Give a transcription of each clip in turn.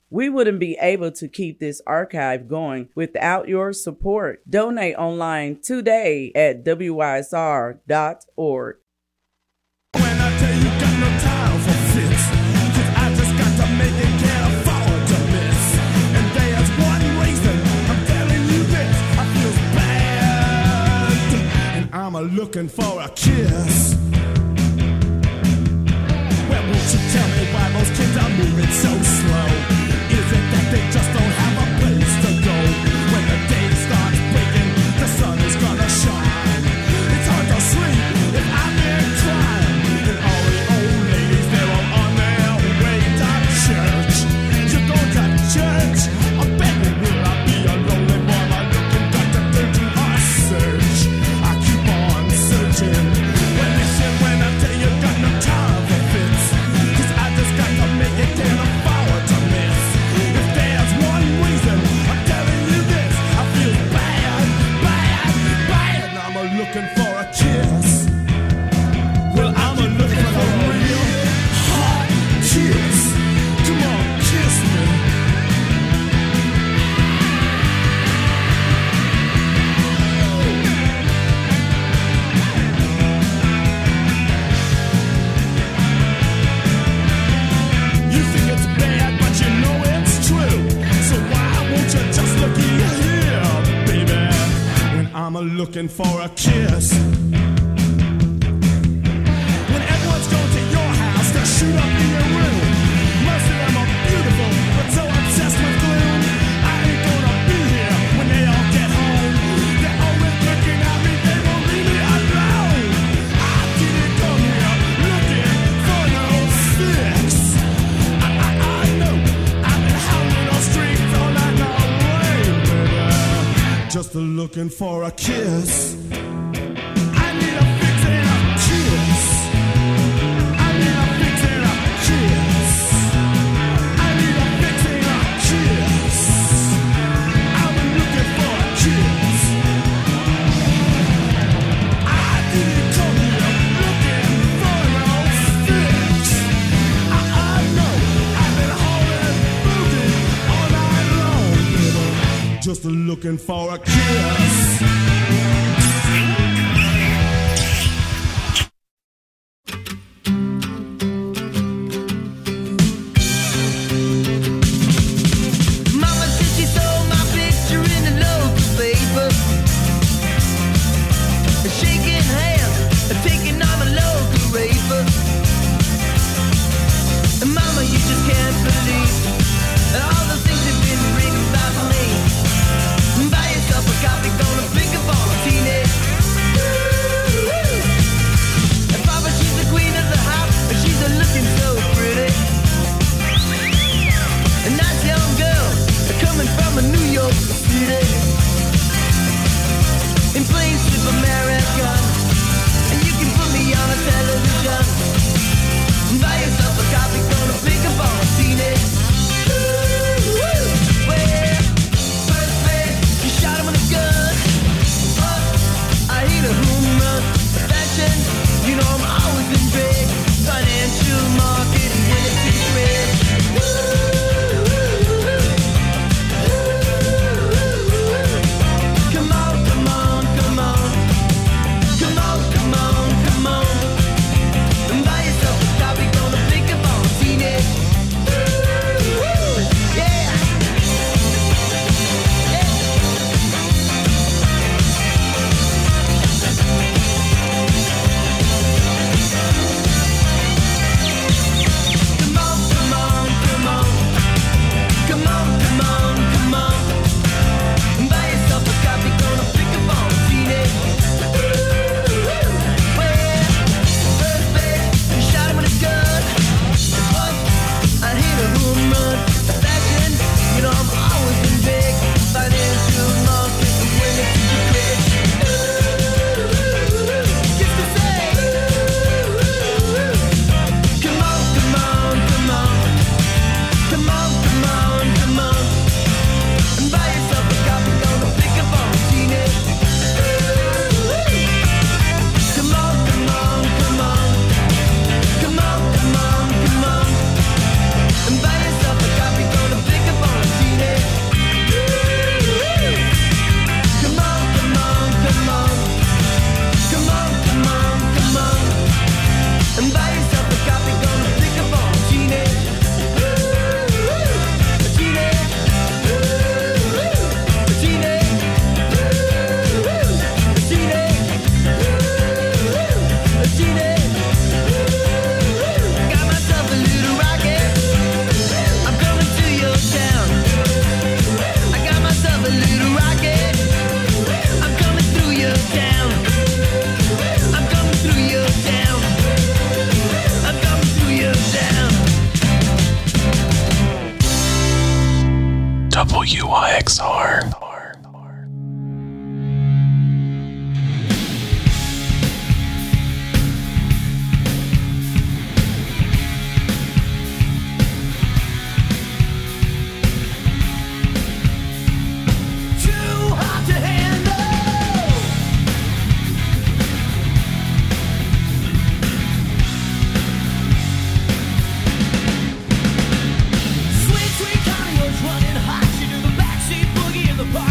We wouldn't be able to keep this archive going without your support. Donate online today at wysr.org. When I tell you got no time for fits, 'cause I just got to make it, can't afford to miss. And there's one reason I'm telling you this, I feel bad, and I'm looking for a kiss. Well, won't you tell me why those kids are moving so slow? Is it that they just don't have a place to go? When the day starts breaking, the sun is gonna shine. It's hard to sleep if I've been crying. And all the old ladies, they're all on their way to church. You go to church? I bet you will. I be a lonely boy, my looking got to do a search. I keep on searching. Well, listen when I tell you got no time for fits, 'cause I just got to make it, can't afford to miss. If there's one reason I'm telling you this, I feel bad, bad, bad, and I'm looking for a kiss. Well, I'm looking for a real hot kiss. Come on, kiss me. You think it's bad, but you know it's true. So why won't you just look here, baby? When I'm looking for a kiss. When everyone's going to your house to shoot up in your room, most of them are beautiful, but so obsessed with gloom. I ain't gonna be here when they all get home. They're always looking at me, they won't leave me alone. I didn't come here looking for no fix. I know I've been howling on streets all night long, baby. Just looking for a kiss. I need a fix and a kiss. I need a fix and a kiss. I need a fix and a kiss. I've been looking for a kiss. I didn't come here looking for no fix. I know I've been holding booty all night long, baby. Just looking for a kiss. Mama said she saw my picture in the local paper, shaking hands, taking on a local raper. And Mama, you just can't believe all the things have been written about me. Buy yourself a copy, gonna think of all the teenage. And Papa, she's the queen of the house, and she's looking so pretty. A nice young girl coming from a New York City, in plain slip American, and you can put me on a television. Buy yourself a copy, gonna think of all the teenage. Well, first man, you shot him with a gun. I hit a home run. Fashion, you know I'm always in big. Financial market and Tennessee rich. WYXR. Too hot to handle. Sweet, sweet Connie was running hot. She knew the backseat boogie in the park.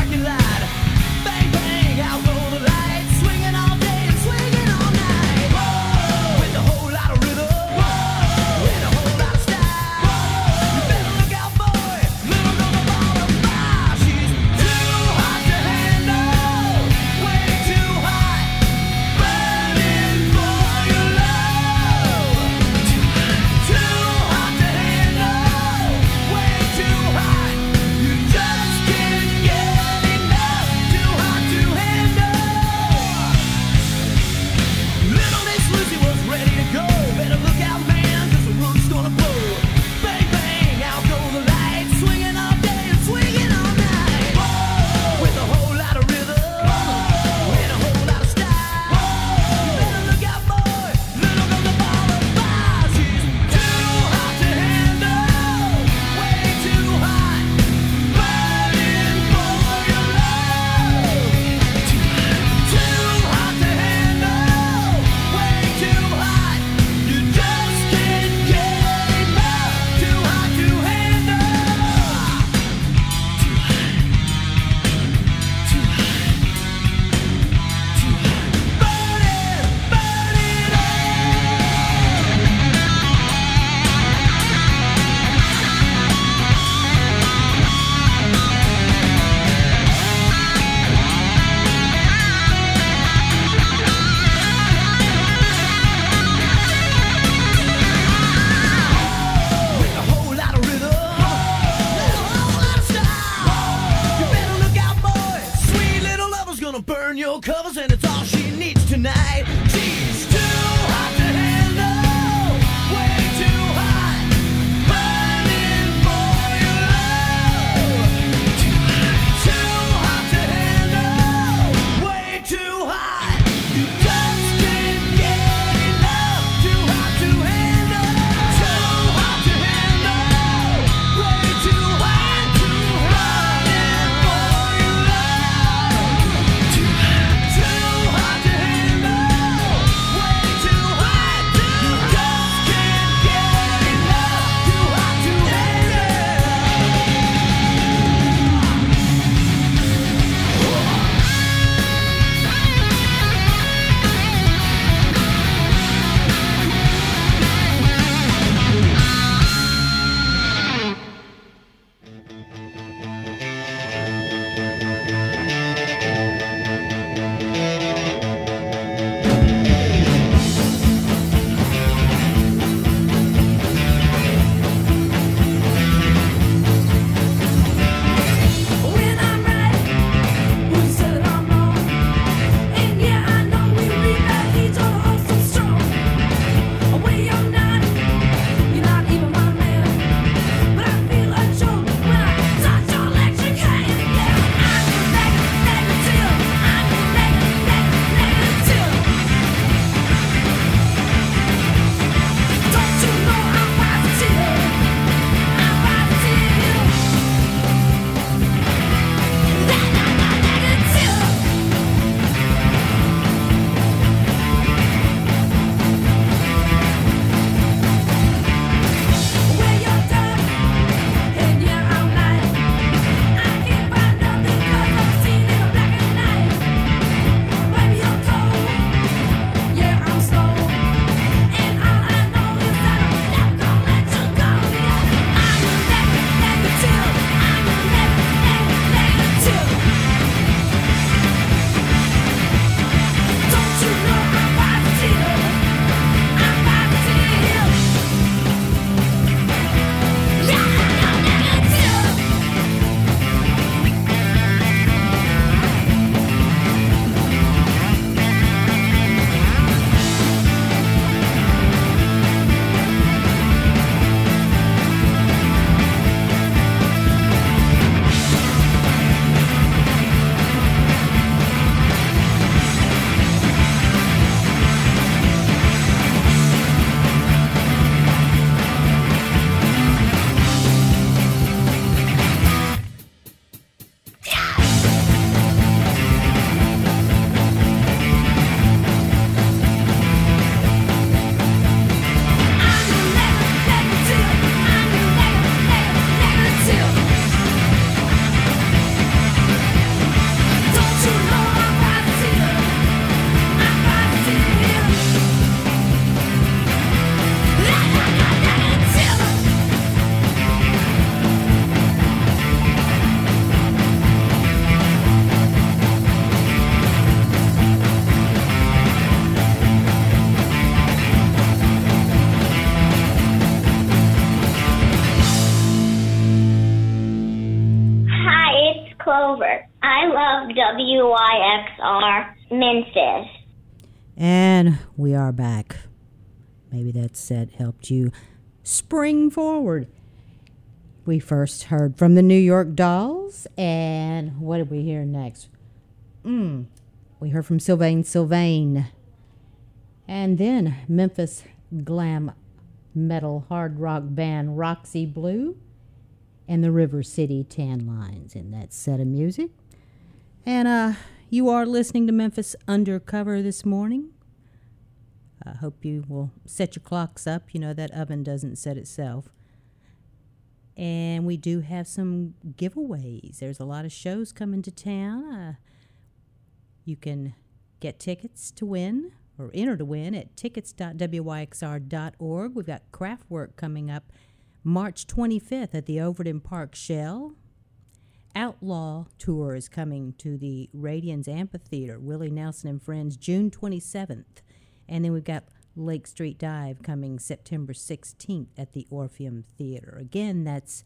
Clover. I love WYXR Memphis. And we are back. Maybe that set helped you spring forward. We first heard from the New York Dolls, and what did we hear next? We heard from Sylvain. And then Memphis glam metal hard rock band Roxy Blue and the River City Tan Lines in that set of music. And you are listening to Memphis Undercover this morning. I hope you will set your clocks up. You know, that oven doesn't set itself. And we do have some giveaways. There's a lot of shows coming to town. You can get tickets to win or enter to win at tickets.wyxr.org. We've got Kraftwerk coming up March 25th at the Overton Park Shell. Outlaw Tour is coming to the Radians Amphitheater, Willie Nelson and Friends, June 27th. And then we've got Lake Street Dive coming September 16th at the Orpheum Theater. Again, that's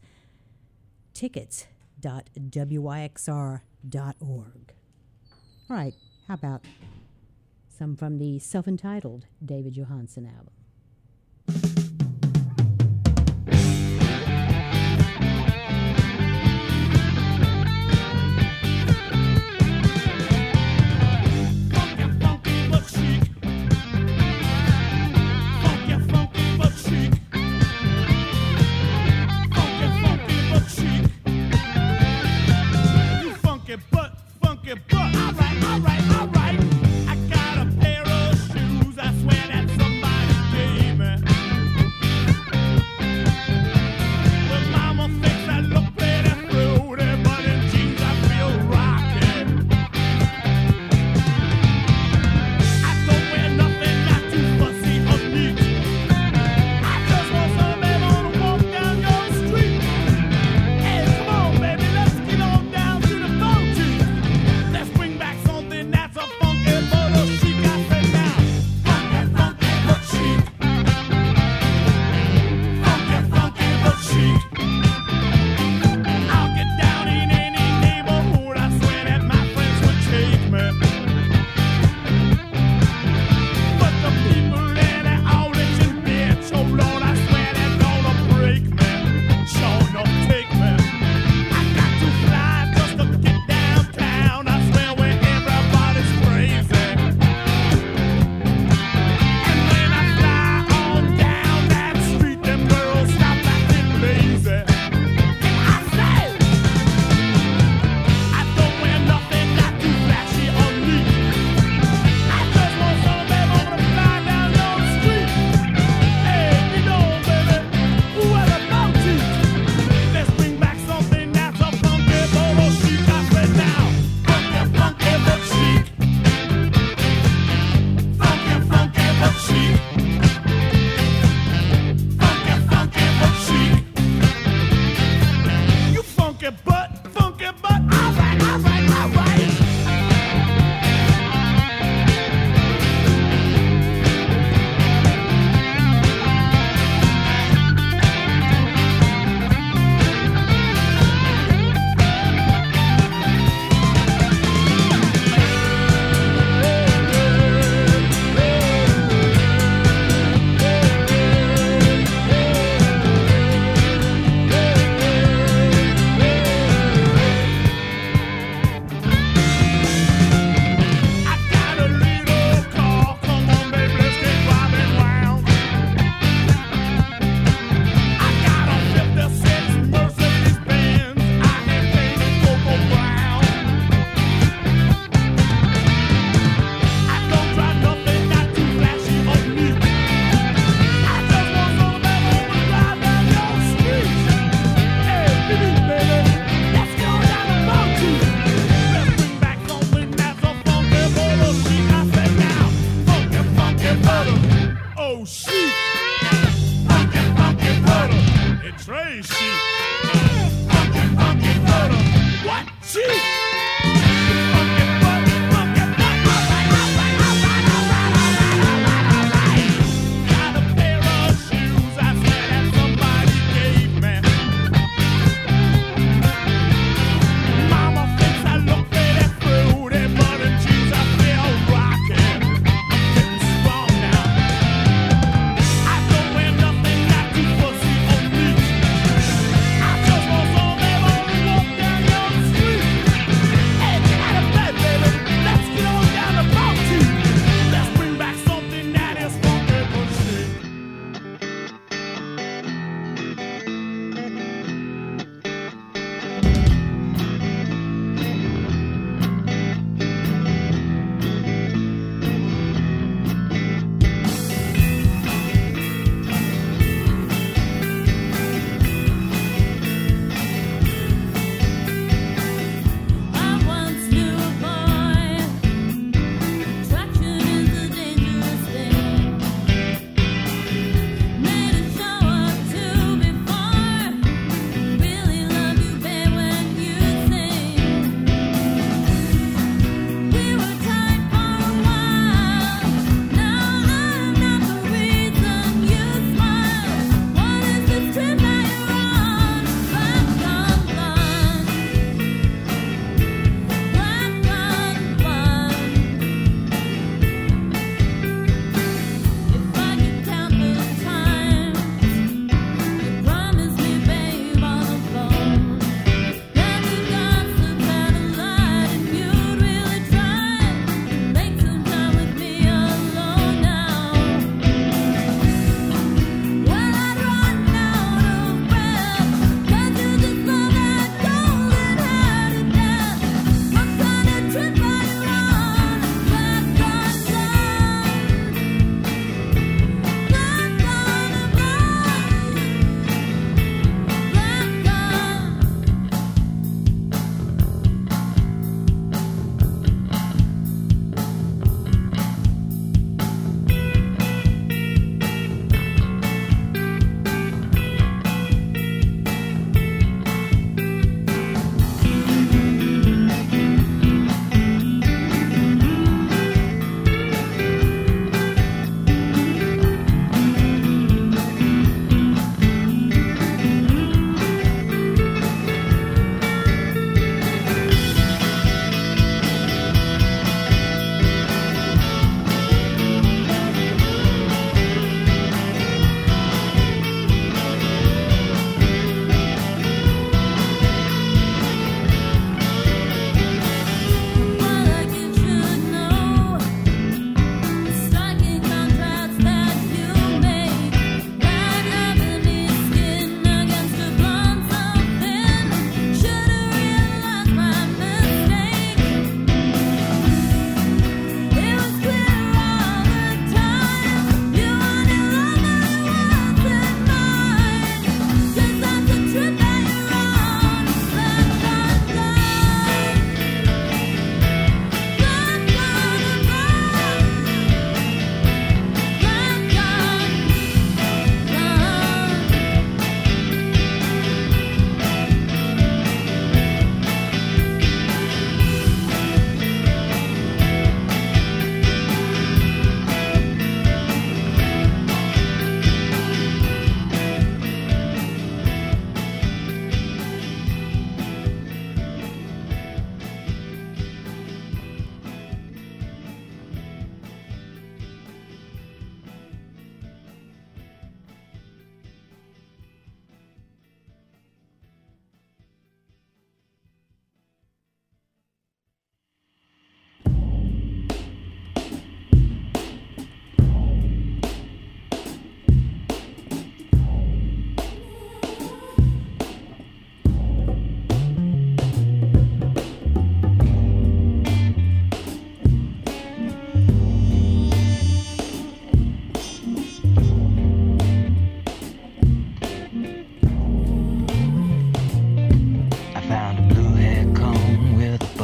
tickets.wyxr.org. All right, how about some from the self-entitled David Johansen album? But alright. I got a pair of shoes. I swear that somebody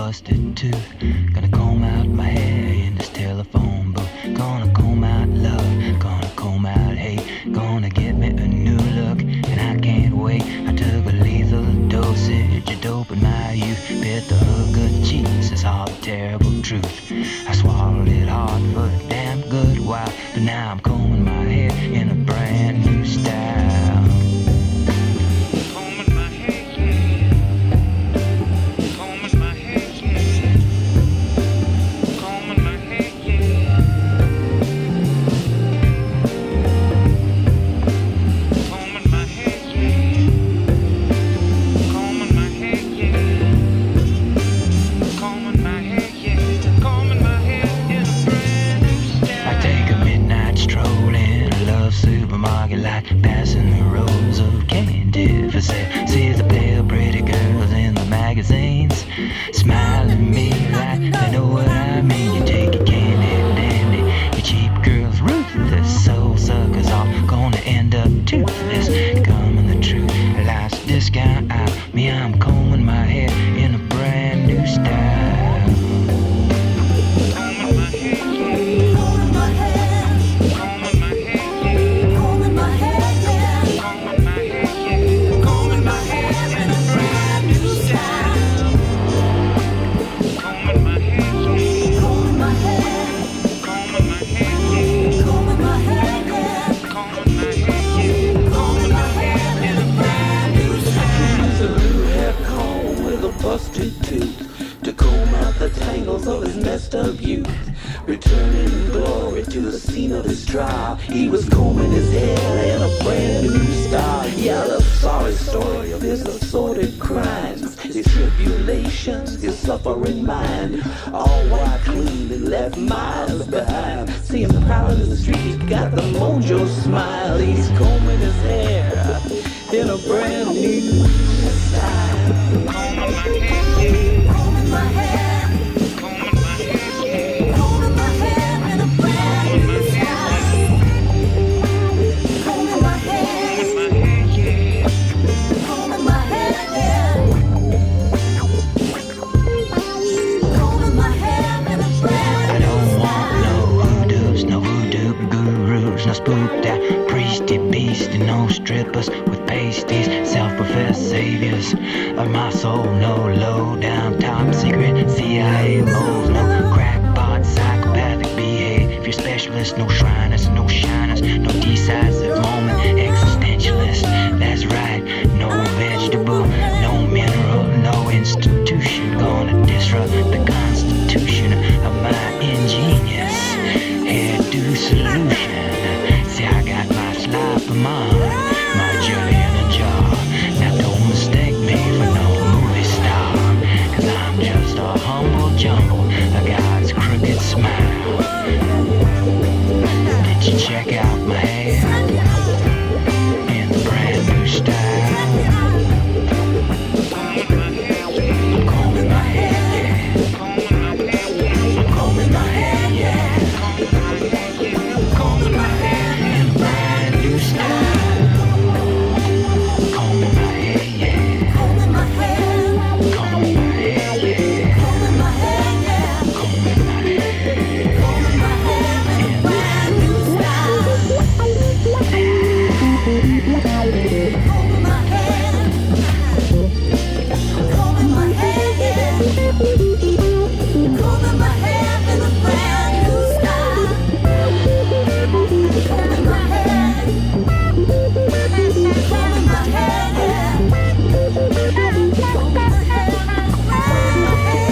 busted tooth. Gonna comb out my hair in this telephone booth. Gonna comb out love, gonna comb out hate. Gonna get me a new look, and I can't wait. I took a lethal dosage of dope in my youth. Bit the hook of Jesus, all the terrible truth. I swallowed it hard for a damn good while, but now I'm combing my hair in a brand new style. Combing my hair, yeah. Combing my hair, yeah. Combing my hair, yeah. Combing my hair, yeah. Combing my hair, yeah. Combing my hair, yeah. Combing my hair in a brand new style. I take a midnight stroll in a love supermarket, like passing the rows of candy for sale. See the pale pretty girls in the magazines, smile at me like they know what I mean. You take your candy dandy, your cheap girls ruthless, soul suckers all gonna end up toothless. Coming the truth, life's discount out. Me, I'm combing my hair in a brand new style. Combing my hair, yeah. Combing my hair. Combing my hair, yeah. Combing my hair, yeah. Combing my hair, yeah. Combing my hair in a brand new style. Combing my hair, yeah. Combing my hair. Combing my hair, yeah. Combing my hair, yeah. Combing my hair, yeah. Combing my hair in a brand new style. Use a new hair comb with a busted tooth to comb out the tangles of his messed up youth. Returning glory to the scene of his trial, he was combing his hair in a brand new style. Yeah, the sorry story of his assorted crimes, his tribulations, his suffering mind, all while clean and left miles behind. See him prowling in the street, he's got the mojo smile. He's combing his hair in a brand new style. Combing my hair, yeah. Combing my hair. Combing my hair, yeah. Combing my hair in a brand new style. Combing my hair. Combing my hair, yeah. Combing my hair, yeah. Combing my hair in a brand I don't want no hoodoos, no voodoo gurus, no spooked out priesty beast, and no strippers with pasties, self-professed saviors of my soul. No low-down top secret CIA moles, no crackpot psychopathic behavior specialists, no shriners, no shiners, no decisive moment existentialist. That's right, no vegetable, no mineral, no institution gonna disrupt the constitution of my ingenious hairdo solution. See, I got my slap of mine, my jelly in a jar. Now don't mistake me for no movie star, 'cause I'm just a humble jumble, a guy's crooked smile. Did you check out my hair in the brand new style? I'm combing my hair, yeah. I'm combing my hair, yeah. Combing my hair in a brand new style. Combing my hair, yeah. Combing my hair. Combing my hair, yeah. Combing my hair, yeah. Combing my hair. Combing my hair in a brand new style. Combing my hair. Combing my hair, yeah. Combing my hair in a brand new style. Combing my hair. Combing my hair, yeah. Combing my hair. Combing my hair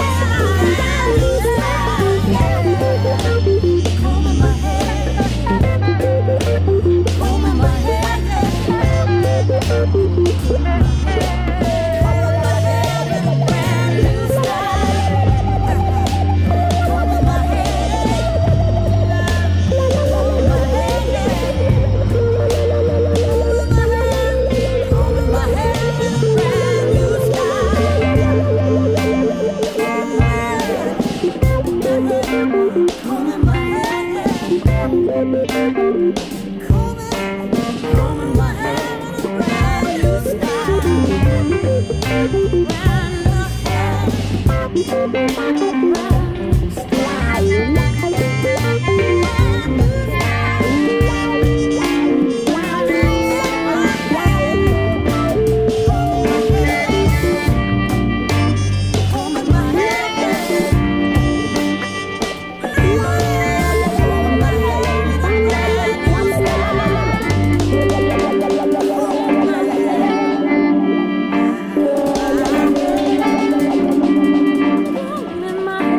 Brand new hair. In my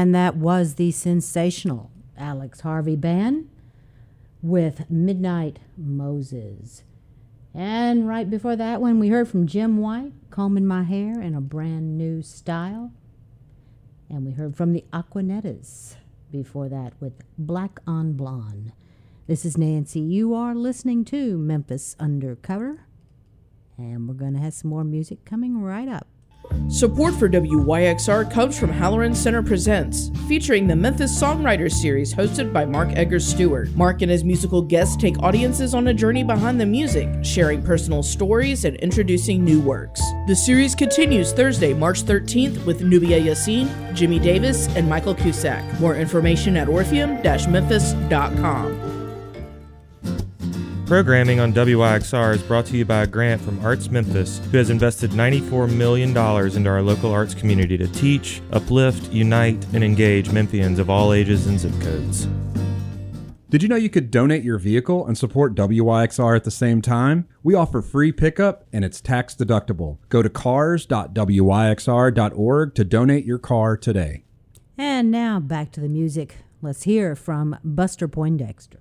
And that was the sensational Alex Harvey Band with Midnight Moses. And right before that one, we heard from Jim White, Combing My Hair in a Brand New Style. And we heard from the Aquanettas before that with Black on Blonde. This is Nancy. You are listening to Memphis Undercover. And we're going to have some more music coming right up. Support for WYXR comes from Halloran Center Presents, featuring the Memphis Songwriters Series hosted by Mark Eggers Stewart. Mark and his musical guests take audiences on a journey behind the music, sharing personal stories and introducing new works. The series continues Thursday, March 13th with Nubia Yassin, Jimmy Davis, and Michael Cusack. More information at orpheum-memphis.com. Programming on WYXR is brought to you by a grant from Arts Memphis, who has invested $94 million into our local arts community to teach, uplift, unite, and engage Memphians of all ages and zip codes. Did you know you could donate your vehicle and support WYXR at the same time? We offer free pickup and it's tax deductible. Go to cars.wyxr.org to donate your car today. And now back to the music. Let's hear from Buster Poindexter.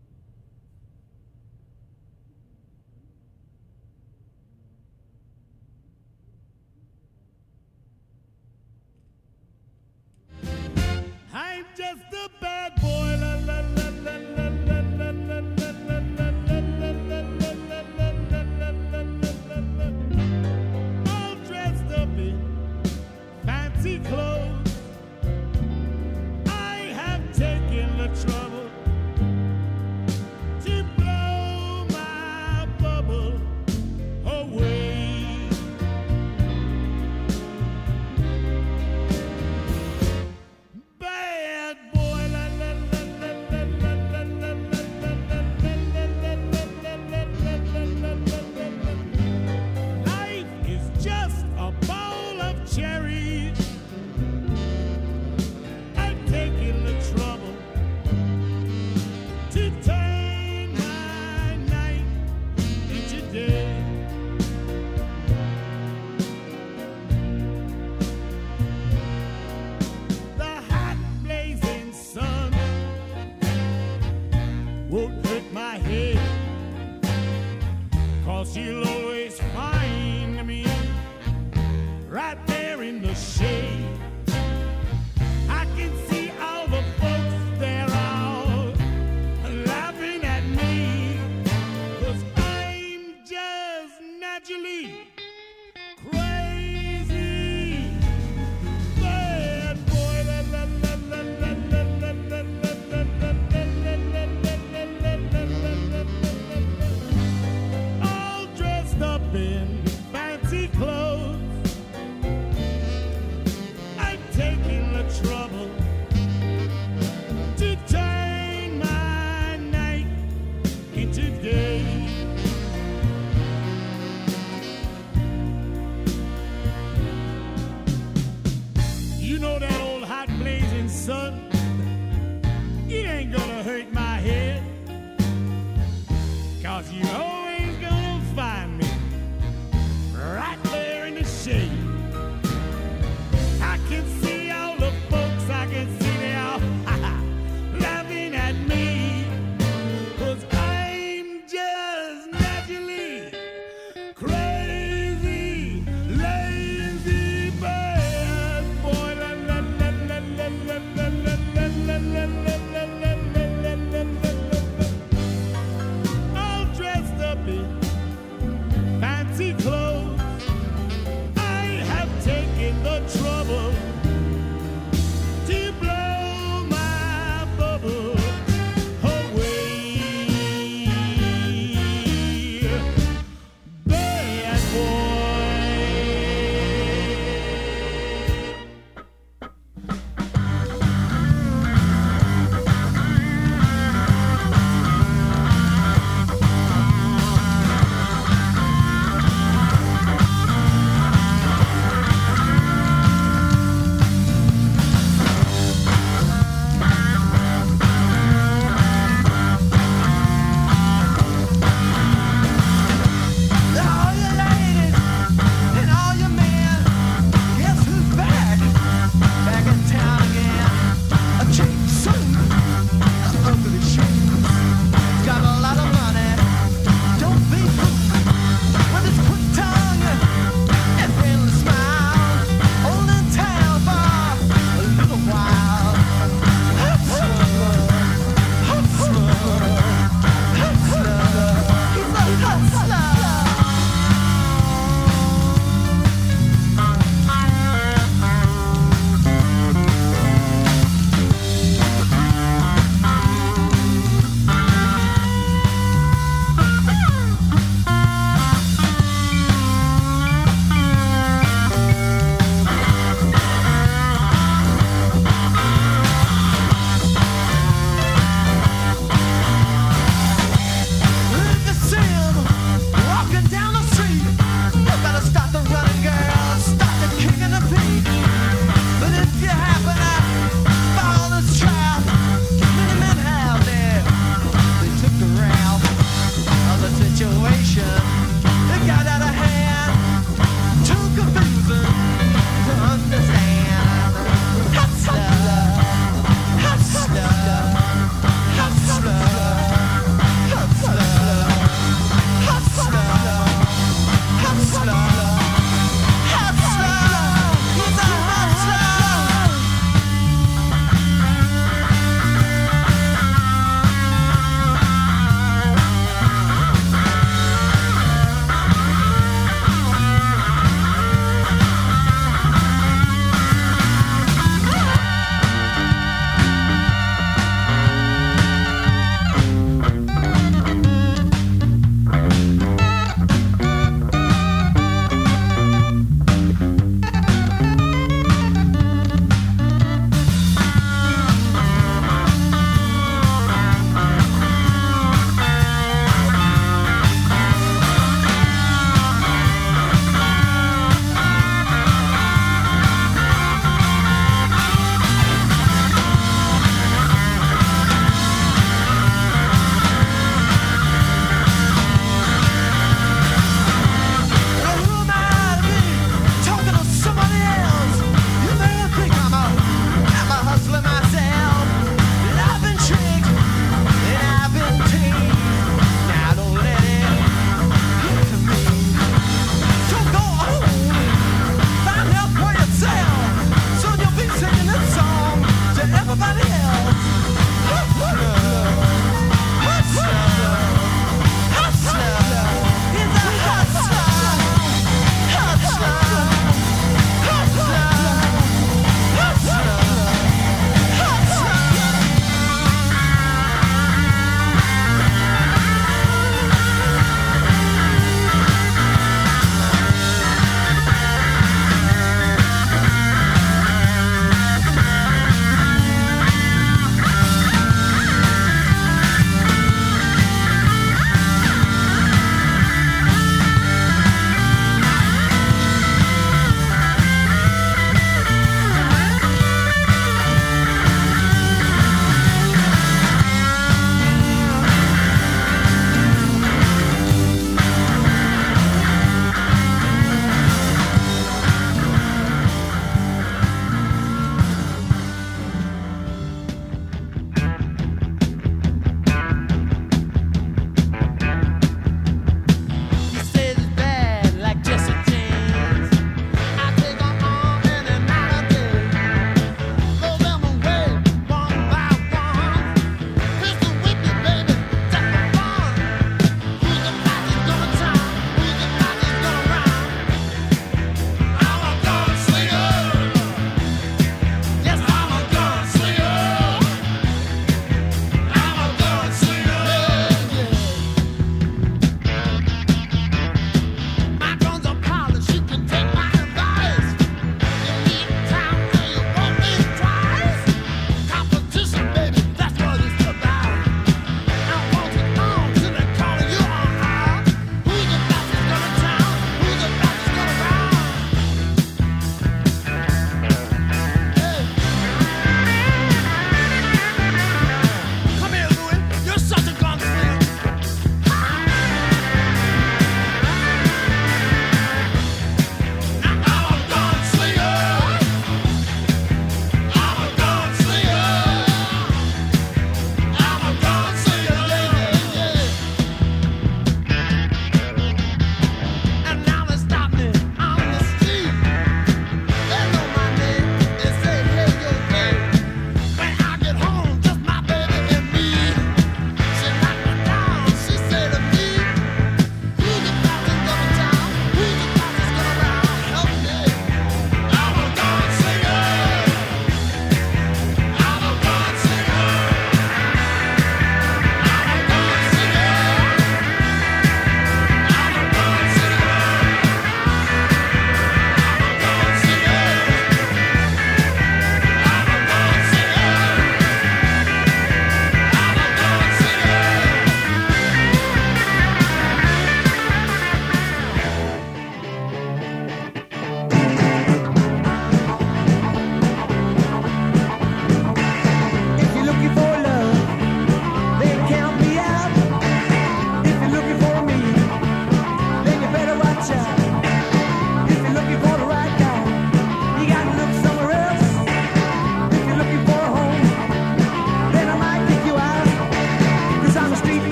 I'm just a bad boy. La, la, la, la, la, la, la, la, all dressed up in fancy clothes. I have taken the trouble to blow my bubble away. Bad boy, la la la la la la la la la. Life is just a bowl of cherries. I've taken the trouble to turn my night into day. The hot blazing sun won't hurt my head, 'cause you'll always find me right there in the shade. I can see all the folks, they're all laughing at me, 'cause I'm just naturally crazy. Bad boy, la la la la la la la la la la la. All dressed up in fancy clothes. I'm taking the trouble to turn my night into day. You know that old hot blazing sun, it ain't gonna hurt my head, 'cause you always gonna find me right there in the shade. I can see all the folks, I can see they all laughing at me, 'cause I'm just naturally crazy, lazy, bad boy. La la la la la la la la la la la la la la la. All dressed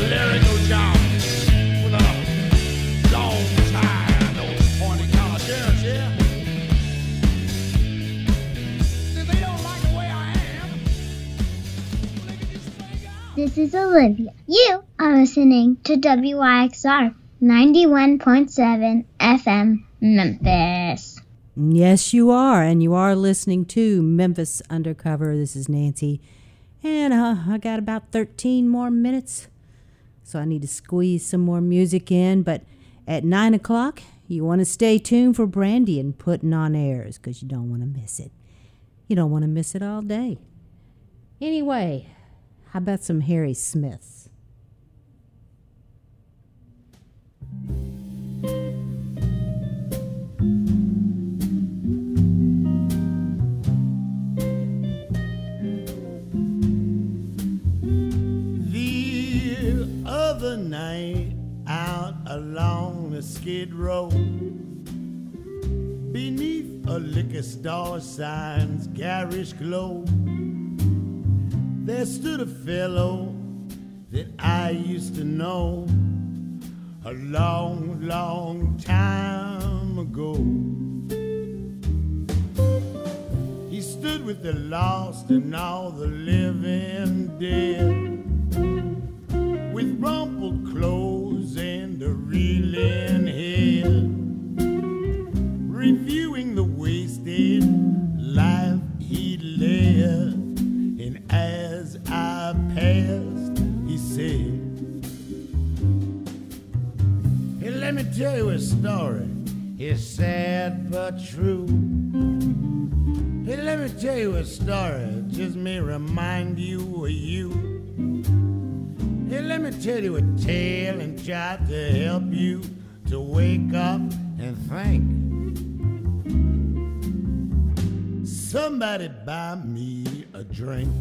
lyrical job with a long tie and those pointy collar shirts, yeah. If they don't like the way I am, they can just take out. This is Olivia. You are listening to WYXR 91.7 FM Memphis. Yes, you are, and you are listening to Memphis Undercover. This is Nancy, and I got about 13 more minutes, so I need to squeeze some more music in. But at 9 o'clock, you want to stay tuned for Brandy and Putting on Airs, because you don't want to miss it. You don't want to miss it all day. Anyway, how about some Harry Smiths? The night out along the Skid Row, beneath a liquor store sign's garish glow, there stood a fellow that I used to know a long, long time ago. He stood with the lost and all the living dead, with rumpled clothes and a reeling head, reviewing the wasted life he'd led. And as I passed, he said, "Hey, let me tell you a story. It's sad but true. Hey, let me tell you a story. Just may remind you of you. Hey, let me tell you a tale and try to help you to wake up and think. Somebody buy me a drink."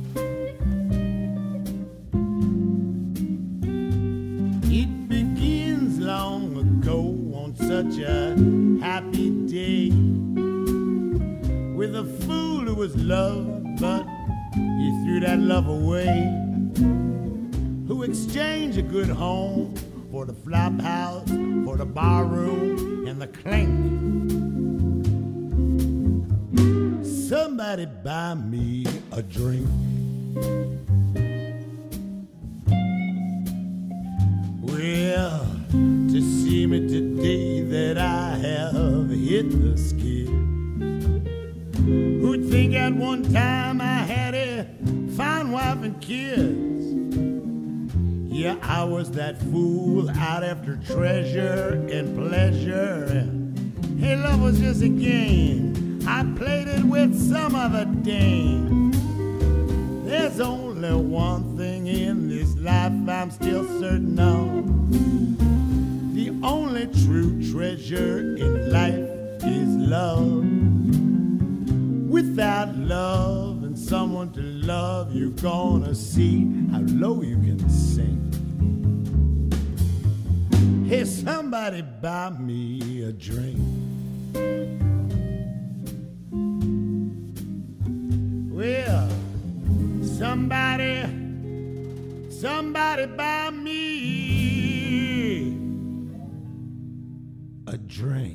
It begins long ago on such a happy day, with a fool who was loved, but he threw that love away, who exchanged a good home for the flop house, for the bar room and the clink. Somebody buy me a drink. Well, to see me today that I have hit the skid, who'd think at one time I had a fine wife and kids? Yeah, I was that fool out after treasure and pleasure. Hey, love was just a game. I played it with some other dame. There's only one thing in this life I'm still certain of. The only true treasure in life is love. Without love and someone to love, you're gonna see how low you can sink. Hey, somebody buy me a drink. Well, somebody buy me a drink.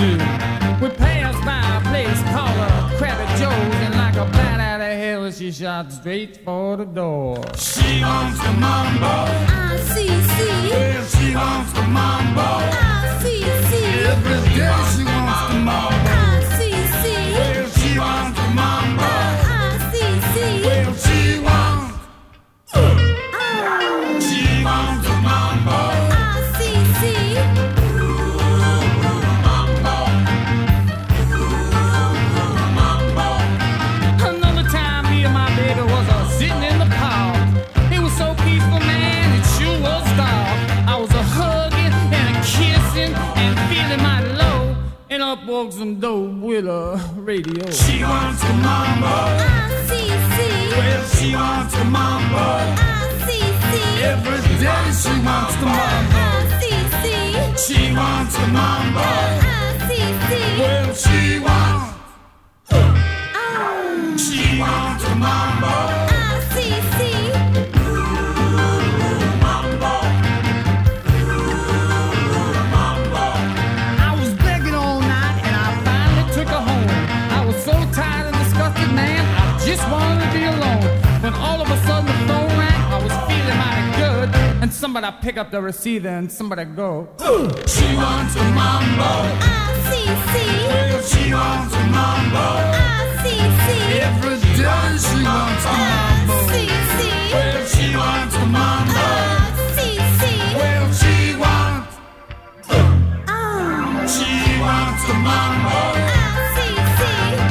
do. We passed by a place called a Krabby Joe's, and like a bat out of hell, she shot straight for the door. She wants the mambo. I-C-C. Well, she wants the mambo. I-C-C. Every day she wants the mambo. I-C-C. Well, she wants the mambo. I-C-C. Well, she wants. She wants the mambo. I-C-C. Another time, me and my baby was sitting in the park. It was so peaceful, man, it sure was dark. I was a hugging and a kissing and feeling mighty low. And up walks some dope with a radio. She wants the mambo. I-C-C. Well, she wants the mambo. I-C-C. Every day she wants the mambo. I-C-C. She wants the mambo. I-C-C. Well, she wants. She wants the mambo. I-C-C. I was begging all night and I finally took her home. I was so tired and disgusted, man, I just wanted to be alone. When all of a sudden the phone rang, I was feeling mighty good. And somebody pick up the receiver and somebody go, She wants the mambo. I-C-C. Well, she wants the mambo. I-C-C. Every day she wants the mambo. I-C-C. Well, she wants the mambo. I-C-C. Well, she wants. She wants the mambo. I-C-C.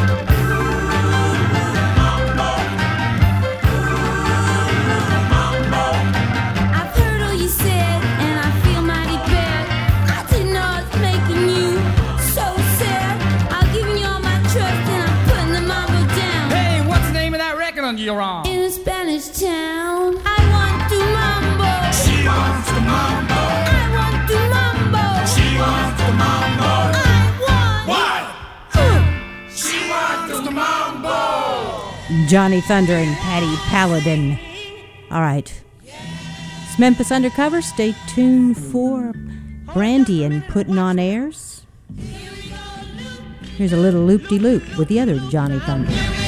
I've heard all you said, and I feel mighty bad. I didn't know I was making you so sad. I've given you all my trust, and I'm putting the mambo down. hey, what's the name of that record you're on? In a Spanish town, I want to mambo. She wants the mambo. I want to mambo. She wants the mambo. I want. What? She wants the mambo. Johnny Thunder and Patty Paladin. All right. It's Memphis Undercover. Stay tuned for Brandy and Putting on Airs. Here's a little loop-de-loop with the other Johnny Thunder.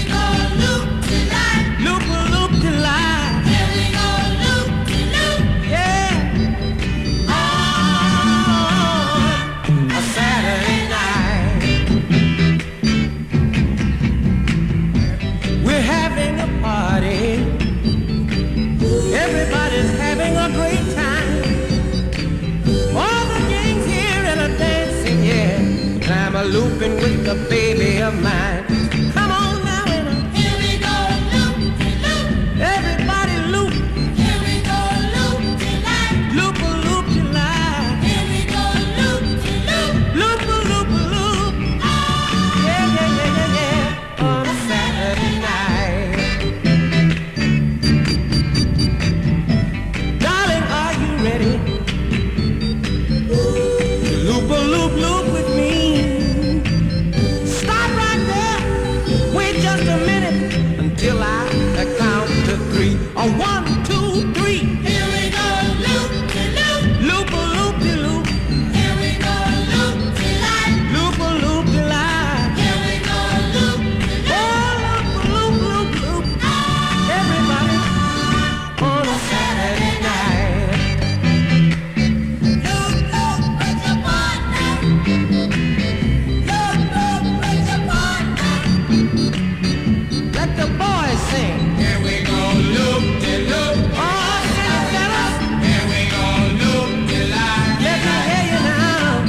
A Saturday night, We're having a party. Everybody's having a great time. All the gangs here and a dancing, yeah. I'm a looping with the baby of mine. Come on now and here we go, loop, loop. Everybody loop. Here we go, loop, delight. Loop a loop delight. Here we go, loop, loop. Loop a loop a loop. Yeah, yeah, yeah, yeah, yeah. On a Saturday night. Darling, are you ready? Loop a loop loop with me.